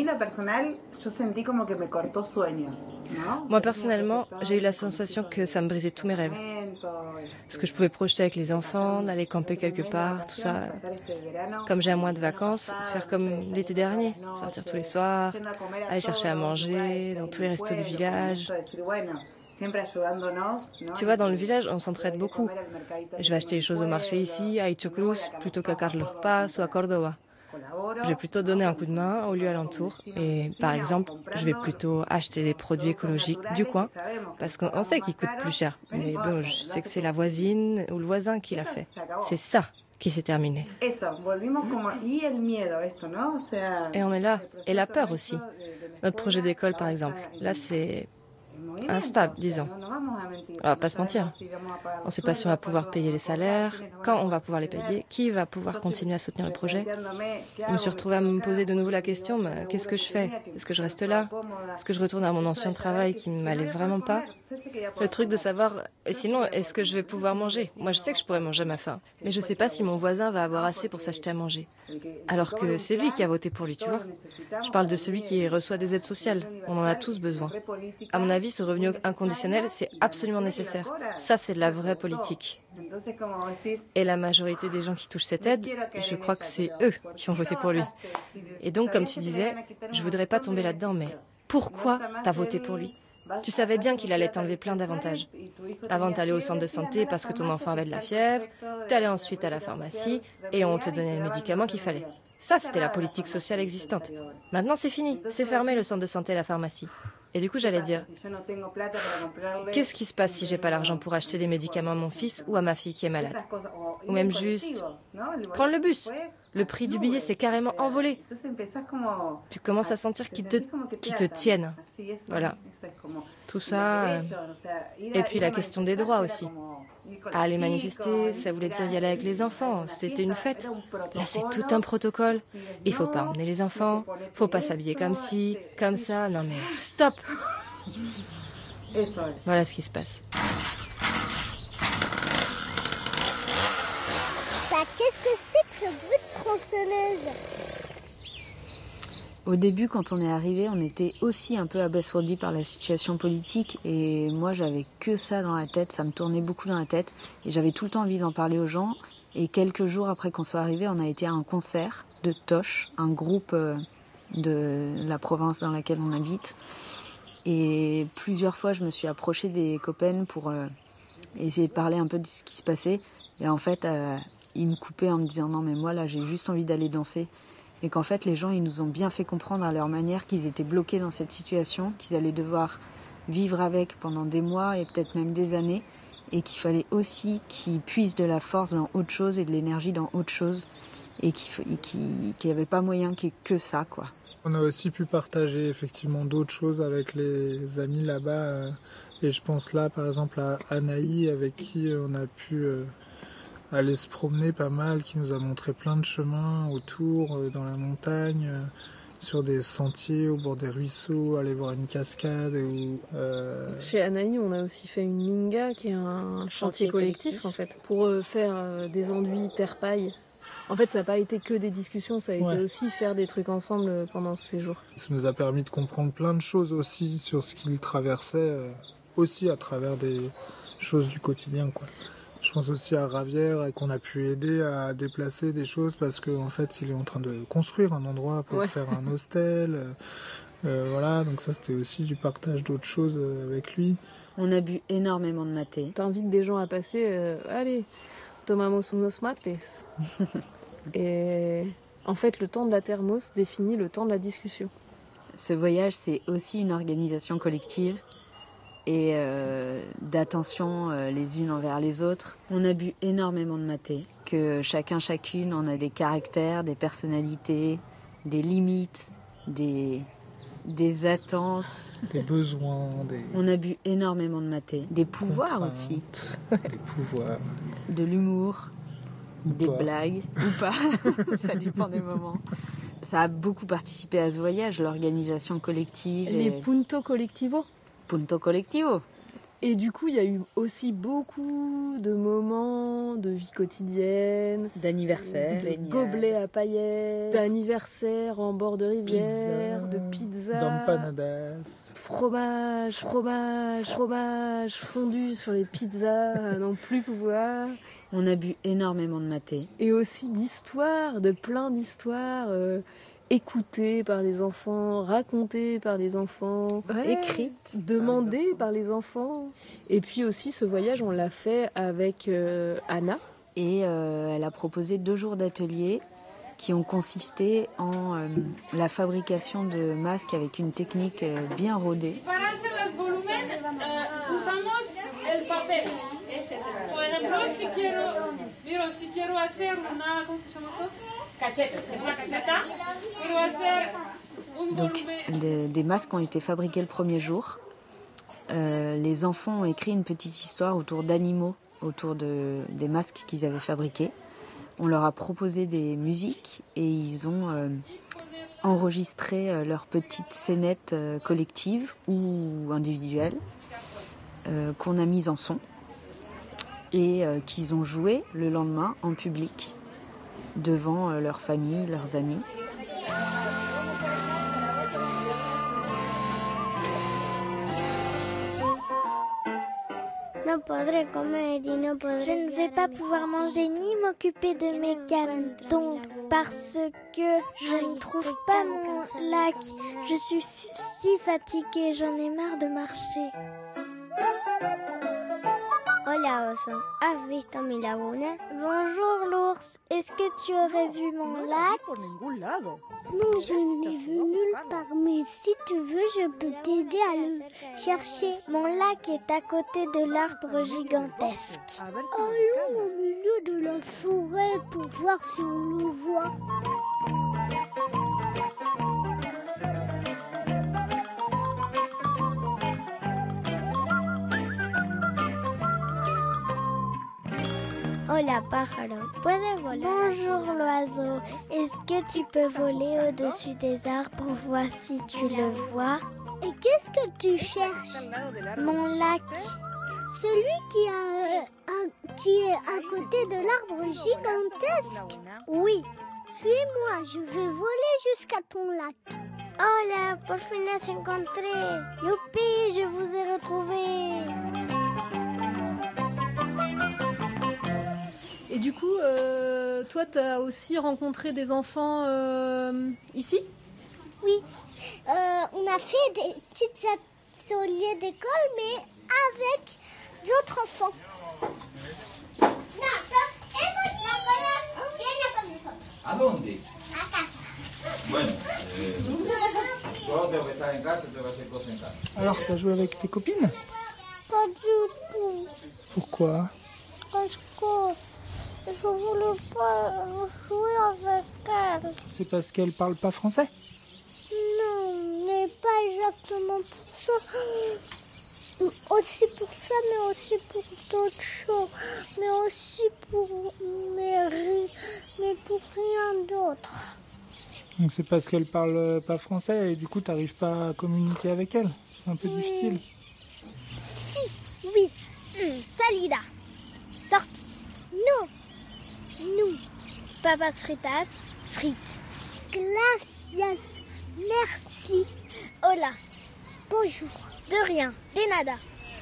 Moi, personnellement, j'ai eu la sensation que ça me brisait tous mes rêves. Ce que je pouvais projeter avec les enfants, d'aller camper quelque part, tout ça. Comme j'ai un mois de vacances, faire comme l'été dernier, sortir tous les soirs, aller chercher à manger dans tous les restos du village. Tu vois, dans le village, on s'entraide beaucoup. Je vais acheter les choses au marché ici, à Itxocruz, plutôt qu'à Carlos Paz ou à Córdoba. Je vais plutôt donner un coup de main aux lieux alentours et par exemple, je vais plutôt acheter des produits écologiques du coin parce qu'on sait qu'ils coûtent plus cher. Mais bon, je sais que c'est la voisine ou le voisin qui l'a fait. C'est ça qui s'est terminé. Et on est là. Et la peur aussi. Notre projet d'école, par exemple. Là, c'est instable, disons. On va pas se mentir. On ne sait pas si on va pouvoir payer les salaires, quand on va pouvoir les payer, qui va pouvoir continuer à soutenir le projet. Je me suis retrouvée à me poser de nouveau la question, qu'est-ce que je fais? Est-ce que je reste là? Est-ce que je retourne à mon ancien travail qui ne m'allait vraiment pas? Le truc de savoir, et sinon, est-ce que je vais pouvoir manger? Moi, je sais que je pourrais manger à ma faim, mais je ne sais pas si mon voisin va avoir assez pour s'acheter à manger. Alors que c'est lui qui a voté pour lui, tu vois. Je parle de celui qui reçoit des aides sociales. On en a tous besoin. À mon avis, ce revenu inconditionnel, c'est absolument nécessaire. Ça, c'est de la vraie politique. Et la majorité des gens qui touchent cette aide, je crois que c'est eux qui ont voté pour lui. Et donc, comme tu disais, je voudrais pas tomber là-dedans, mais pourquoi t'as voté pour lui? Tu savais bien qu'il allait t'enlever plein d'avantages. Avant d'aller au centre de santé parce que ton enfant avait de la fièvre, t'allais ensuite à la pharmacie et on te donnait le médicament qu'il fallait. Ça, c'était la politique sociale existante. Maintenant, c'est fini. C'est fermé le centre de santé et la pharmacie. Et du coup, j'allais dire, qu'est-ce qui se passe si j'ai pas l'argent pour acheter des médicaments à mon fils ou à ma fille qui est malade? Ou même juste prendre le bus. Le prix du billet s'est carrément envolé. Tu commences à sentir qu'ils te tiennent. Voilà. Tout ça. Et puis la question des droits aussi. Aller manifester, ça voulait dire y aller avec les enfants. C'était une fête. Là, c'est tout un protocole. Il faut pas emmener les enfants. Faut pas s'habiller comme ci, comme ça. Non mais stop. Voilà ce qui se passe. Qu'est-ce que c'est que ce bruit de tronçonneuse? Au début, quand on est arrivé, on était aussi un peu abasourdis par la situation politique et moi, j'avais que ça dans la tête, ça me tournait beaucoup dans la tête et j'avais tout le temps envie d'en parler aux gens. Et quelques jours après qu'on soit arrivé, on a été à un concert de Tosh, un groupe de la province dans laquelle on habite. Et plusieurs fois, je me suis approchée des copains pour essayer de parler un peu de ce qui se passait. Et en fait, ils me coupaient en me disant « Non, mais moi, là, j'ai juste envie d'aller danser ». Et qu'en fait, les gens, ils nous ont bien fait comprendre à leur manière qu'ils étaient bloqués dans cette situation, qu'ils allaient devoir vivre avec pendant des mois et peut-être même des années, et qu'il fallait aussi qu'ils puissent de la force dans autre chose et de l'énergie dans autre chose, et qu'il n'y avait pas moyen qu'il y ait que ça, quoi. On a aussi pu partager effectivement d'autres choses avec les amis là-bas, et je pense là, par exemple, à Anaï, avec qui on a pu... aller se promener pas mal, qui nous a montré plein de chemins autour, dans la montagne, sur des sentiers, au bord des ruisseaux, aller voir une cascade. Chez Anaï, on a aussi fait une minga, qui est un chantier collectif en fait, pour faire des enduits terre-paille. En fait, ça n'a pas été que des discussions, ça a été aussi faire des trucs ensemble pendant ce séjour. Ça nous a permis de comprendre plein de choses aussi sur ce qu'il traversait, aussi à travers des choses du quotidien, quoi. Je pense aussi à Ravière, qu'on a pu aider à déplacer des choses parce qu'en fait, il est en train de construire un endroit pour faire un hostel. Voilà, donc ça, c'était aussi du partage d'autres choses avec lui. On a bu énormément de maté. T'invites des gens à passer, allez, tomamos unos mates. Et en fait, le temps de la thermos définit le temps de la discussion. Ce voyage, c'est aussi une organisation collective et d'attention les unes envers les autres. On a bu énormément de maté, que chacune, on a des caractères, des personnalités, des limites, des attentes. Des besoins. On a bu énormément de maté. Des pouvoirs aussi. Des pouvoirs. De l'humour, des blagues, ou pas, ça dépend des moments. Ça a beaucoup participé à ce voyage, l'organisation collective. Les punto collectivo. Punto collectivo. Et du coup, il y a eu aussi beaucoup de moments de vie quotidienne, d'anniversaire, de gobelets à paillettes, d'anniversaire en bord de rivière, de pizza, d'empanadas, fromage fondu sur les pizzas, à n'en plus pouvoir. On a bu énormément de maté. Et aussi d'histoires, de plein d'histoires. Écoutées par les enfants, racontées par les enfants, écrites, demandées par les enfants. Et puis aussi, ce voyage, on l'a fait avec Anna. Et elle a proposé 2 jours d'atelier qui ont consisté en la fabrication de masques avec une technique bien rodée. Donc, des masques ont été fabriqués le premier jour. Les enfants ont écrit une petite histoire autour d'animaux, autour des masques qu'ils avaient fabriqués. On leur a proposé des musiques et ils ont enregistré leurs petites scénettes collectives ou individuelles qu'on a mises en son et qu'ils ont joué le lendemain en public devant leur famille, leurs amis. Je ne vais pas pouvoir manger ni m'occuper de mes cannes, donc parce que je ne trouve pas mon lac. Je suis si fatiguée, j'en ai marre de marcher. Hola oso, ¿has visto mi laguna? Bonjour l'ours, est-ce que tu aurais vu mon lac? Non, je ne l'ai vu nulle part, mais si tu veux, je peux t'aider à le chercher. Mon lac est à côté de l'arbre gigantesque. Allons au milieu de la forêt pour voir si on le voit. Hola pájaro, ¿puedes volar? Bonjour l'oiseau, est-ce que tu peux voler au-dessus des arbres pour voir si tu le vois? Et qu'est-ce que tu cherches? Mon lac. Celui qui est à côté de l'arbre gigantesque? Oui. Suis-moi, je vais voler jusqu'à ton lac. Hola, por fin las encontré. Youpi, je vous ai retrouvé. Et du coup, toi, tu as aussi rencontré des enfants ici? Oui, on a fait des petits ateliers d'école, mais avec d'autres enfants. ¿A dónde? A casa. Bueno, yo tengo que estar en casa, tengo que hacer cosas en casa. Alors, t'as joué avec tes copines? Pas du tout. Pourquoi? Parce que je voulais pas jouer avec elle. C'est parce qu'elle parle pas français? Non, mais pas exactement pour ça. Aussi pour ça, mais aussi pour d'autres choses. Mais aussi pour... Mais pour rien d'autre. Donc c'est parce qu'elle parle pas français et du coup t'arrives pas à communiquer avec elle? C'est un peu difficile. Si, oui. Salida. Sorti. Non. Nous. Papas fritas. Frites. Gracias. Merci. Hola. Bonjour. De rien. De nada.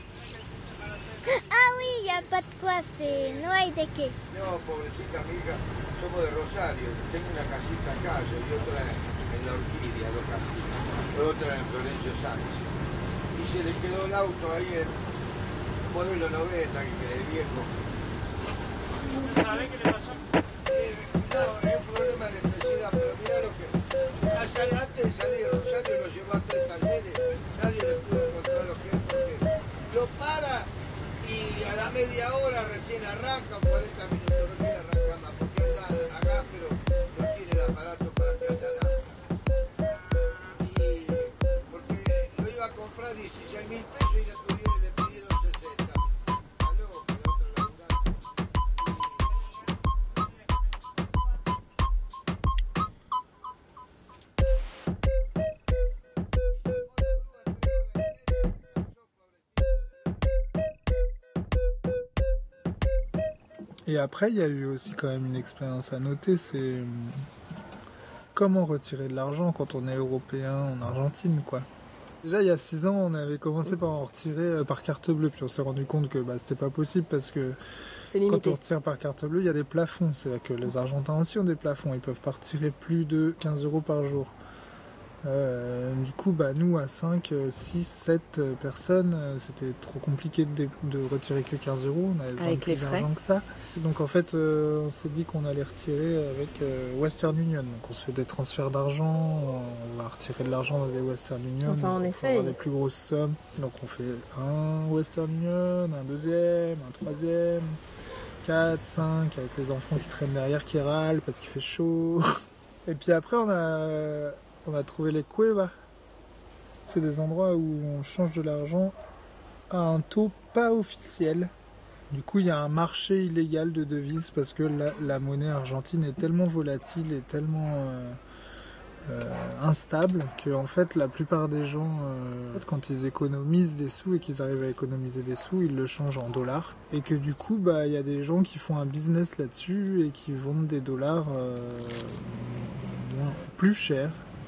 Ah oui, il n'y a pas de quoi, c'est no hay de qué. No, pobrecita amiga, somos de Rosario. Tengo una casita acá, y otra en La Orquídea, dos casitas. Otra en Florencio Sánchez. Y se le quedó el auto ahí en modelo 90, que quedé viejo. ¿Sabés qué le pasó? No, es un problema de electricidad, pero mirá lo que... Antes de salir de Rosario lo llevó a 3 talleres, nadie le pudo encontrar lo que es porque lo para y a la media hora recién arranca, 40 minutos, no quiere arrancar más, porque anda acá, pero no tiene el aparato para que anda nada. Y porque lo iba a comprar 16.000 pesos y le pidieron 60. Aló, pero otro laburante. Et après, il y a eu aussi quand même une expérience à noter, c'est comment retirer de l'argent quand on est européen en Argentine, quoi. Déjà, il y a 6 ans, on avait commencé par en retirer par carte bleue, puis on s'est rendu compte que c'était pas possible parce que quand on retire par carte bleue, il y a des plafonds. C'est là que les Argentins aussi ont des plafonds, ils peuvent pas retirer plus de 15 € par jour. Du coup, nous, à 5, 6, 7 personnes, c'était trop compliqué de retirer que 15 €. On avait besoin de plus d'argent que ça. Donc, en fait, on s'est dit qu'on allait retirer avec Western Union. Donc, on se fait des transferts d'argent, on va retirer de l'argent dans des Western Union. Enfin, on essaye. On va avoir des plus grosses sommes. Donc, on fait un Western Union, un deuxième, un troisième, 4, 5, avec les enfants qui traînent derrière, qui râlent parce qu'il fait chaud. Et puis après, on a trouvé les cuevas. C'est des endroits où on change de l'argent à un taux pas officiel. Du coup, il y a un marché illégal de devises parce que la monnaie argentine est tellement volatile et tellement instable que en fait, la plupart des gens, quand ils économisent des sous et qu'ils arrivent à économiser des sous, ils le changent en dollars. Et que du coup, il y a des gens qui font un business là-dessus et qui vendent des dollars plus chers.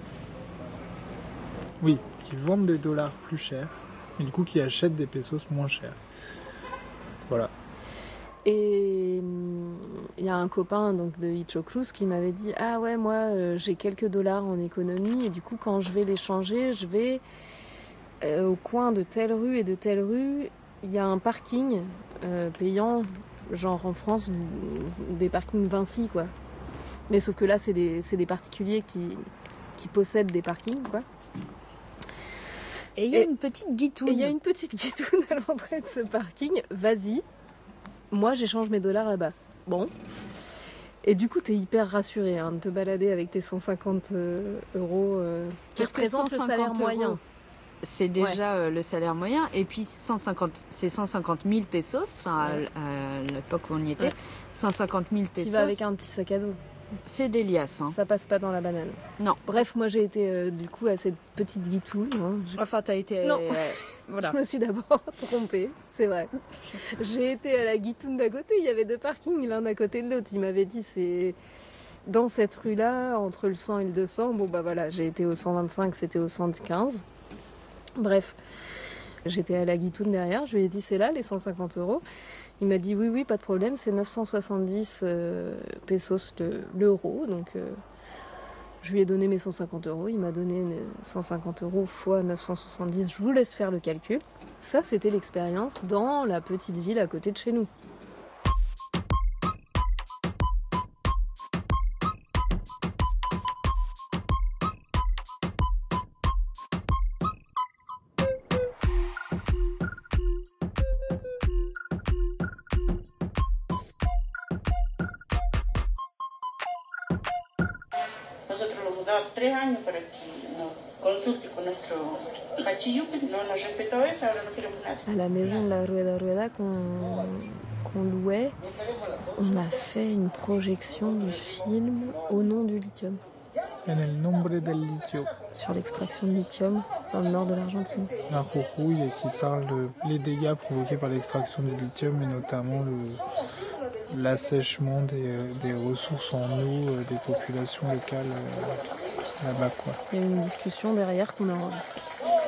Oui, qui vendent des dollars plus chers, et du coup qui achètent des pesos moins chers. Voilà. Et il y a un copain donc de Ichocruz qui m'avait dit « Ah ouais, moi j'ai quelques dollars en économie et du coup quand je vais les changer, je vais au coin de telle rue et de telle rue, il y a un parking payant, genre en France, des parkings Vinci quoi. Mais sauf que là c'est des particuliers qui possèdent des parkings quoi. Et il y a une petite guitoune. Il y a une petite guitoune à l'entrée de ce parking. Vas-y. Moi, j'échange mes dollars là-bas. Bon. Et du coup, t'es hyper rassuré de te balader avec tes 150 €. Qui représentent le salaire moyen. C'est déjà le salaire moyen. Et puis, c'est 150 000 pesos. Enfin, à l'époque où on y était. 150 000 pesos. Tu vas avec un petit sac à dos. C'est des liasses. Ça passe pas dans la banane. Non. Bref, moi j'ai été du coup à cette petite guitoune. Enfin, t'as été... Non. Voilà. Je me suis d'abord trompée, c'est vrai. J'ai été à la guitoune d'à côté, il y avait deux parkings l'un à côté de l'autre. Il m'avait dit c'est dans cette rue-là, entre le 100 et le 200. Bon voilà, j'ai été au 125, c'était au 115. Bref, j'étais à la guitoune derrière, je lui ai dit c'est là les 150 €. Il m'a dit oui, pas de problème, c'est 970 pesos l'euro. Donc je lui ai donné mes 150 €, il m'a donné 150 € fois 970, je vous laisse faire le calcul. Ça, c'était l'expérience dans la petite ville à côté de chez nous. Nosotros nos mudamos 3 años para que nos consulte con nuestro cachillupe, no nos respetó eso, ahora no queremos nada. À la maison de la Rueda qu'on louait, on a fait une projection du film Au nom du lithium. En el nombre del litio. Sur l'extraction de lithium dans le nord de l'Argentine. La Jujuy qui parle des dégâts provoqués par l'extraction du lithium et notamment l'assèchement des ressources en eau des populations locales là-bas quoi. Il y a eu une discussion derrière qu'on a enregistrée.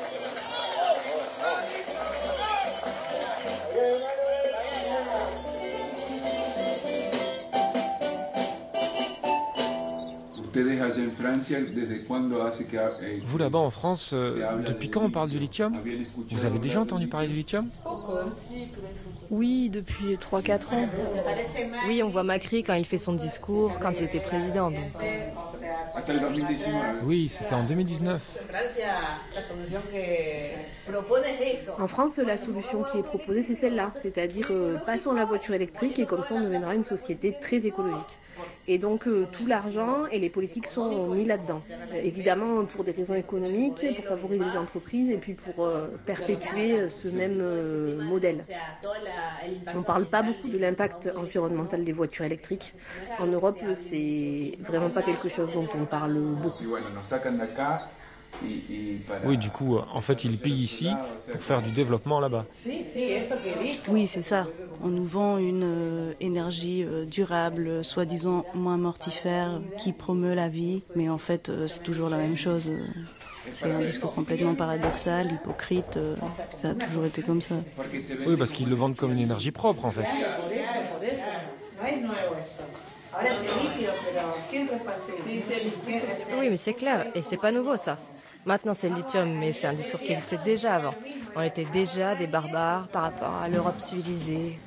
Vous là-bas en France, depuis quand on parle du lithium? Vous avez déjà entendu parler du lithium? Oui, depuis 3-4 ans. Oui, on voit Macri quand il fait son discours, quand il était président. Donc. Oui, c'était en 2019. En France, la solution qui est proposée, c'est celle-là. C'est-à-dire, passons à la voiture électrique et comme ça, on deviendra une société très écologique. Et donc, tout l'argent et les politiques sont mis là-dedans. Évidemment, pour des raisons économiques, pour favoriser les entreprises et puis pour perpétuer ce même modèle. On ne parle pas beaucoup de l'impact environnemental des voitures électriques. En Europe, c'est vraiment pas quelque chose dont on parle beaucoup. Oui, du coup, en fait, ils payent ici pour faire du développement là-bas. Oui, c'est ça. On nous vend une énergie durable, soi-disant moins mortifère, qui promeut la vie, mais en fait, c'est toujours la même chose. C'est un discours complètement paradoxal, hypocrite, ça a toujours été comme ça. Oui, parce qu'ils le vendent comme une énergie propre, en fait. Oui, mais c'est clair, et c'est pas nouveau ça. Maintenant c'est le lithium, mais c'est un discours qui existait déjà avant. On était déjà des barbares par rapport à l'Europe civilisée.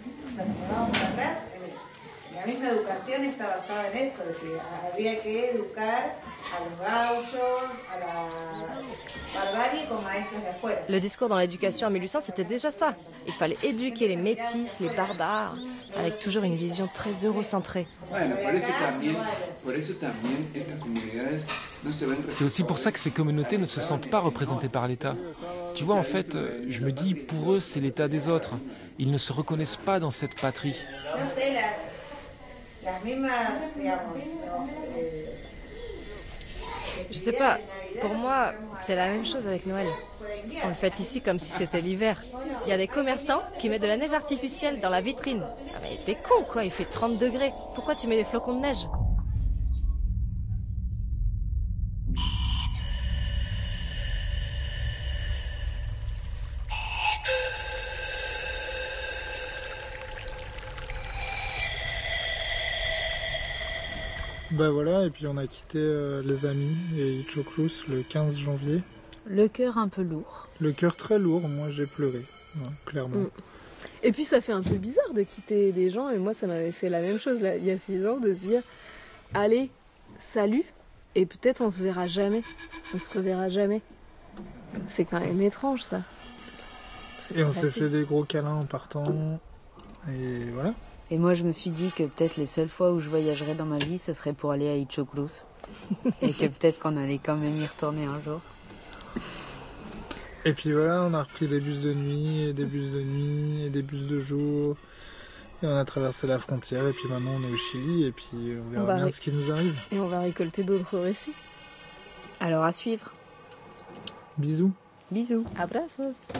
La misma educación está basada en eso, de que había que educar a los gauchos, a la barbarie con maestros de afuera. Le discours dans l'éducation en 1800, c'était déjà ça. Il fallait éduquer les métis, les barbares, avec toujours une vision très eurocentrée. C'est aussi pour ça que ces communautés ne se sentent pas représentées par l'État. Tu vois, en fait, je me dis, pour eux, c'est l'État des autres. Ils ne se reconnaissent pas dans cette patrie. Je sais pas, pour moi, c'est la même chose avec Noël. On le fête ici comme si c'était l'hiver. Il y a des commerçants qui mettent de la neige artificielle dans la vitrine. Ah mais t'es con quoi, il fait 30 degrés. Pourquoi tu mets des flocons de neige ? Bah voilà, et puis on a quitté les amis et Hitcho Cruz le 15 janvier. Le cœur un peu lourd. Le cœur très lourd, moi j'ai pleuré, ouais, clairement. Et puis ça fait un peu bizarre de quitter des gens, et moi ça m'avait fait la même chose là, il y a 6 ans, de se dire allez, salut, et peut-être on se verra jamais, on se reverra jamais. C'est quand même étrange ça. Et on s'est fait des gros câlins en partant, et voilà. Et moi, je me suis dit que peut-être les seules fois où je voyagerais dans ma vie, ce serait pour aller à Hitcho Cruz. Et que peut-être qu'on allait quand même y retourner un jour. Et puis voilà, on a repris des bus de nuit, et des bus de nuit, et des bus de jour. Et on a traversé la frontière, et puis maintenant on est au Chili, et puis on verra bien ce qui nous arrive. Et on va récolter d'autres récits. Alors à suivre. Bisous. Bisous. Abrazos.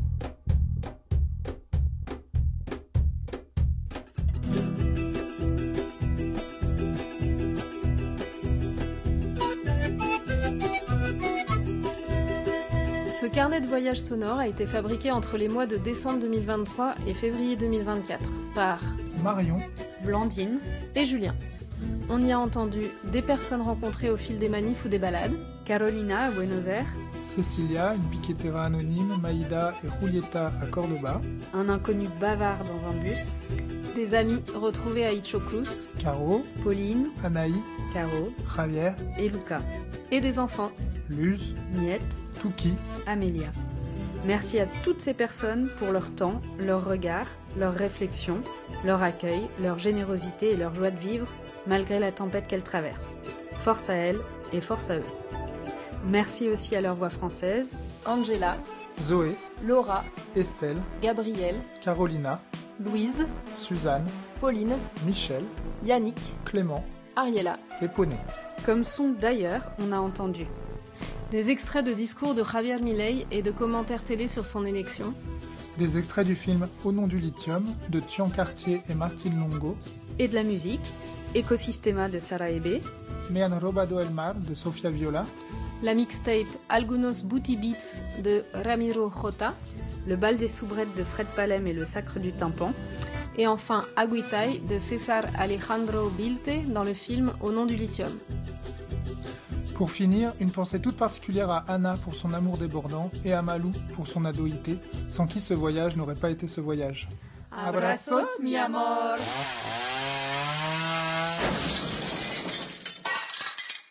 Ce carnet de voyage sonore a été fabriqué entre les mois de décembre 2023 et février 2024 par Marion, Blandine et Julien. On y a entendu des personnes rencontrées au fil des manifs ou des balades, Carolina à Buenos Aires, Cecilia, une piquetera anonyme, Maïda et Julieta à Cordoba, un inconnu bavard dans un bus, des amis retrouvés à Hitcho Cruz, Caro, Pauline, Anaï, Caro, Javier et Luca, et des enfants, Luz, Miette, Touki, Amélia. Merci à toutes ces personnes pour leur temps, leur regard, leur réflexion, leur accueil, leur générosité et leur joie de vivre, malgré la tempête qu'elles traversent. Force à elles et force à eux. Merci aussi à leur voix française, Angela, Zoé, Laura, Estelle, Gabrielle, Carolina, Louise, Suzanne, Pauline, Michel, Yannick, Clément, Ariella et Poney. Comme son d'ailleurs, on a entendu des extraits de discours de Javier Milei et de commentaires télé sur son élection, des extraits du film Au nom du lithium de Tian Cartier et Martine Longo, et de la musique, Ecosistema de Sara Ebe, Me han robado el mar de Sofia Viola, la mixtape Algunos Booty Beats de Ramiro Jota, le bal des soubrettes de Fred Palem et le sacre du tympan, et enfin Agüitay de César Alejandro Bilte dans le film Au nom du lithium. Pour finir, une pensée toute particulière à Anna pour son amour débordant et à Malou pour son adoïté, sans qui ce voyage n'aurait pas été ce voyage. Abrazos, mi amor!